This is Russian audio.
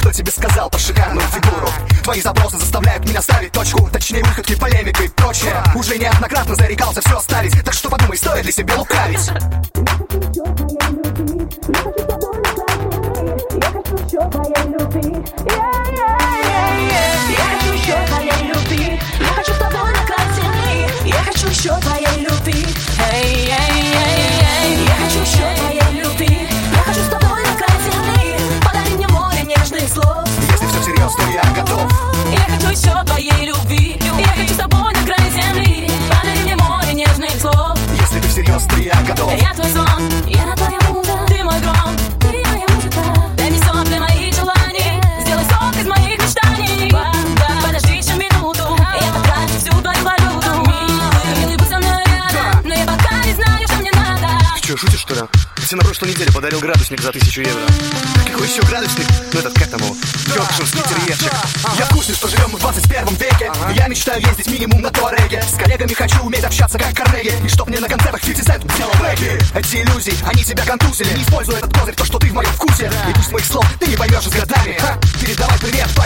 кто тебе сказал про шикарную фигуру? Твои запросы заставляют меня ставить точку, точнее выходки, полемика и прочее. Уже неоднократно зарекался все оставить, так что подумай, стоит ли себе лукавить. Я хочу еще твоей любви. Я хочу еще твоей любви. Я хочу с тобой на край земли. Я хочу еще твоей любви. Я хочу еще твоей любви. Я хочу с тобой на край земли. Подари мне море нежных слов. Если все всерьез, то я готов. Я хочу еще твоей любви. Я хочу с тобой на край земли. Подари мне море нежных слов. Если ты всерьез, то я готов. Я твой сон, я на твоя муза. Ты мой гром, ты моя музыка. Дай мне сопли моих желаний. Сделай сок из моих мечтаний. Подожди еще минуту, я потрачу всю твою валюту. Милый, будь со мной рядом, но я пока не знаю, что мне надо. Ты что, шутишь, что ли? Тебе на прошлой неделе подарил градусник за 1000 евро. Какой еще градусник? Ну этот, как там его? Йоркширский терьерчик. Я в курсе, что живем мы в 21 веке. Я мечтаю ездить минимум на туареге. С коллегами хочу уметь общаться как Карнеги. И чтоб мне на концертах 50 Cent сделал бэки. Эти иллюзии, они тебя контузили. Не используй этот козырь, то, что ты в моем вкусе. И пусть моих слов ты не поймешь с годами. Передавай привет